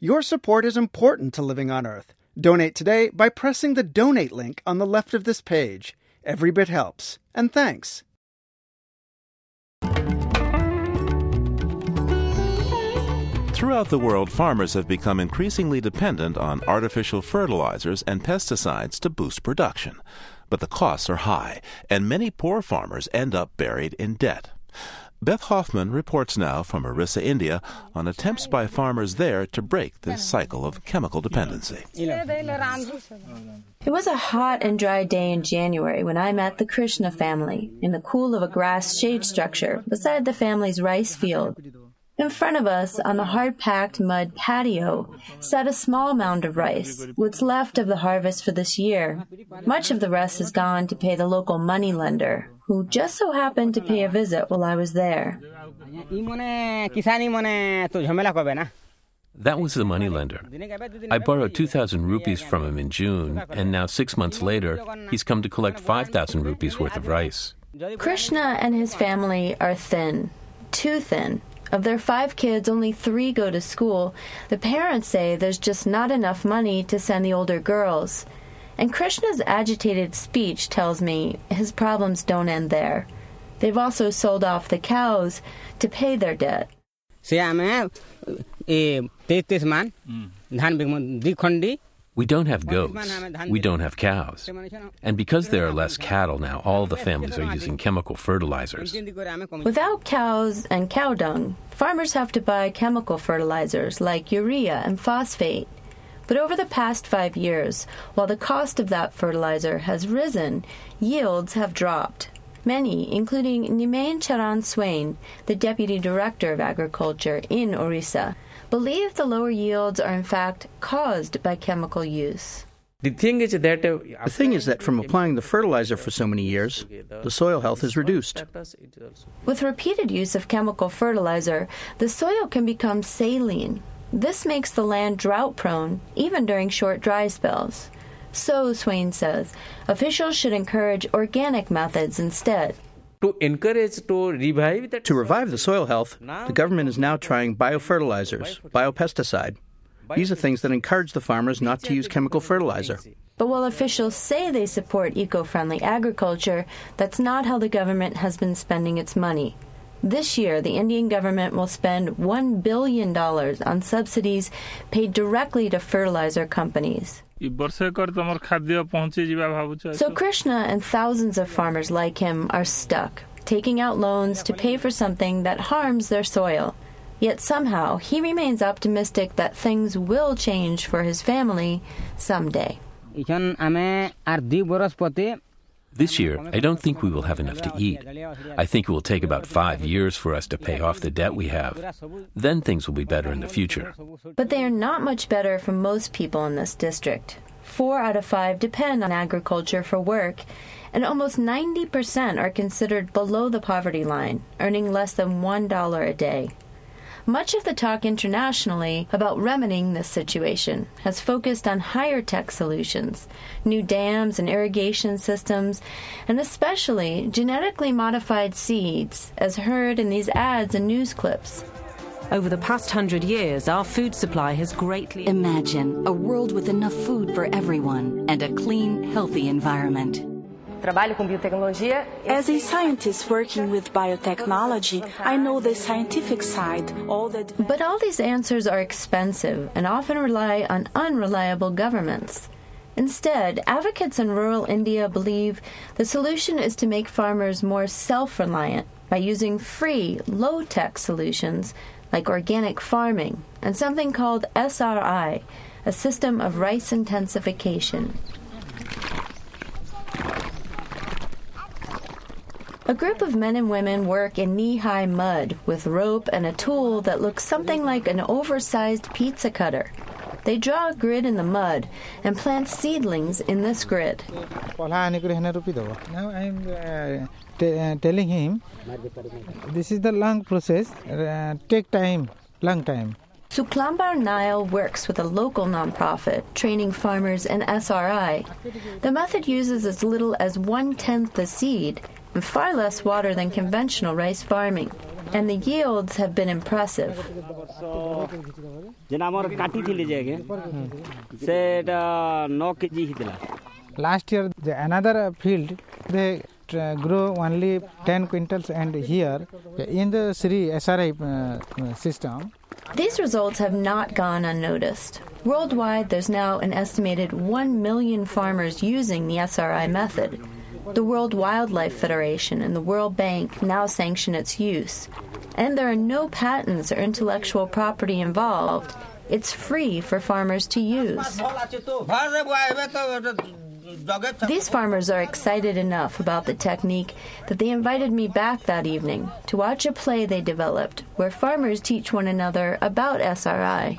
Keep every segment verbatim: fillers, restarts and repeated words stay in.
Your support is important to Living on Earth. Donate today by pressing the donate link on the left of this page. Every bit helps. And thanks. Throughout the world, farmers have become increasingly dependent on artificial fertilizers and pesticides to boost production. But the costs are high, and many poor farmers end up buried in debt. Beth Hoffman reports now from Orissa, India, on attempts by farmers there to break this cycle of chemical dependency. It was a hot and dry day in January when I met the Krishna family in the cool of a grass shade structure beside the family's rice field. In front of us, on the hard-packed mud patio, sat a small mound of rice, what's left of the harvest for this year. Much of the rest has gone to pay the local moneylender, who just so happened to pay a visit while I was there. That was the moneylender. I borrowed two thousand rupees from him in June, and now six months later, he's come to collect five thousand rupees worth of rice. Krishna and his family are thin, too thin. Of their five kids, only three go to school. The parents say there's just not enough money to send the older girls. And Krishna's agitated speech tells me his problems don't end there. They've also sold off the cows to pay their debt. We don't have goats. We don't have cows. And because there are less cattle now, all the families are using chemical fertilizers. Without cows and cow dung, farmers have to buy chemical fertilizers like urea and phosphate. But over the past five years, while the cost of that fertilizer has risen, yields have dropped. Many, including Nimain Charan Swain, the Deputy Director of Agriculture in Orissa, believe the lower yields are in fact caused by chemical use. The thing is that uh, the thing is that from applying the fertilizer for so many years, the soil health is reduced. With repeated use of chemical fertilizer, the soil can become saline. This makes the land drought-prone, even during short dry spells. So, Swain says, officials should encourage organic methods instead. To encourage, to revive that To revive the soil health, the government is now trying biofertilizers, biopesticide. These are things that encourage the farmers not to use chemical fertilizer. But while officials say they support eco-friendly agriculture, that's not how the government has been spending its money. This year, the Indian government will spend one billion dollars on subsidies paid directly to fertilizer companies. So Krishna and thousands of farmers like him are stuck, taking out loans to pay for something that harms their soil. Yet somehow, he remains optimistic that things will change for his family someday. This year, I don't think we will have enough to eat. I think it will take about five years for us to pay off the debt we have. Then things will be better in the future. But they are not much better for most people in this district. Four out of five depend on agriculture for work, and almost ninety percent are considered below the poverty line, earning less than one dollar a day. Much of the talk internationally about remedying this situation has focused on higher-tech solutions, new dams and irrigation systems, and especially genetically modified seeds, as heard in these ads and news clips. Over the past hundred years, our food supply has greatly... Imagine a world with enough food for everyone and a clean, healthy environment. As a scientist working with biotechnology, I know the scientific side. All that. But all these answers are expensive and often rely on unreliable governments. Instead, advocates in rural India believe the solution is to make farmers more self-reliant by using free, low-tech solutions like organic farming and something called S R I, a system of rice intensification. A group of men and women work in knee-high mud with rope and a tool that looks something like an oversized pizza cutter. They draw a grid in the mud and plant seedlings in this grid. Now I'm uh, t- uh, telling him, this is the long process, uh, take time, long time. Suklambar Nile works with a local nonprofit training farmers in S R I. The method uses as little as one-tenth the seed and far less water than conventional rice farming. and the yields have been impressive. Last year, the another field, they uh, grow only ten quintals, and here, in the Sri S R I uh, system. These results have not gone unnoticed. Worldwide, there's now an estimated one million farmers using the S R I method. The World Wildlife Federation and the World Bank now sanction its use. And there are no patents or intellectual property involved. It's free for farmers to use. These farmers are excited enough about the technique that they invited me back that evening to watch a play they developed where farmers teach one another about S R I.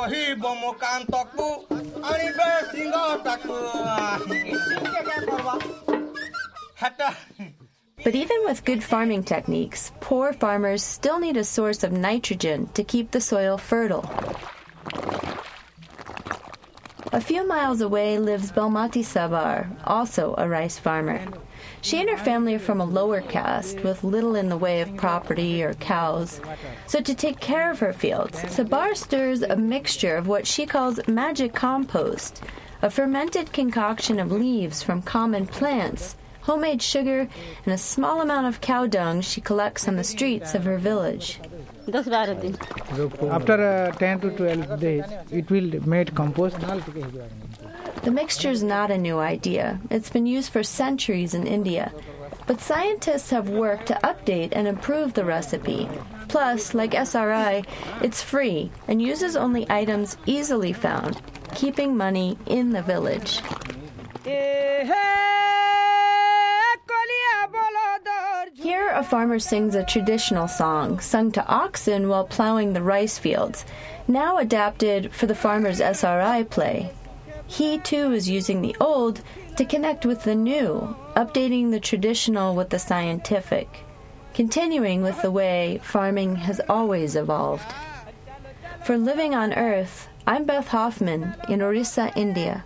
But even with good farming techniques, poor farmers still need a source of nitrogen to keep the soil fertile. A few miles away lives Belmati Sabar, also a rice farmer. She and her family are from a lower caste with little in the way of property or cows. So to take care of her fields, Sabar stirs a mixture of what she calls magic compost, a fermented concoction of leaves from common plants, homemade sugar, and a small amount of cow dung she collects on the streets of her village. After uh, ten to twelve days, it will make compost. The mixture is not a new idea. It's been used for centuries in India. But scientists have worked to update and improve the recipe. Plus, like S R I, it's free and uses only items easily found, keeping money in the village. Here, a farmer sings a traditional song, sung to oxen while plowing the rice fields, now adapted for the farmer's S R I play. He, too, is using the old to connect with the new, updating the traditional with the scientific, continuing with the way farming has always evolved. For Living on Earth, I'm Beth Hoffman in Orissa, India.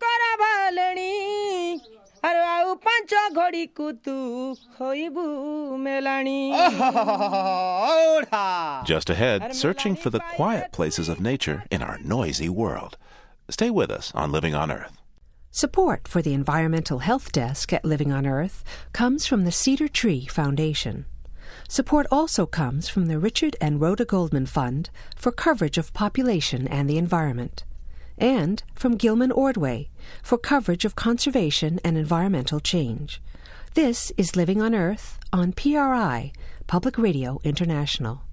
Just ahead, searching for the quiet places of nature in our noisy world. Stay with us on Living on Earth. Support for the Environmental Health Desk at Living on Earth comes from the Cedar Tree Foundation. Support also comes from the Richard and Rhoda Goldman Fund for coverage of population and the environment, and from Gilman Ordway for coverage of conservation and environmental change. This is Living on Earth on P R I, Public Radio International.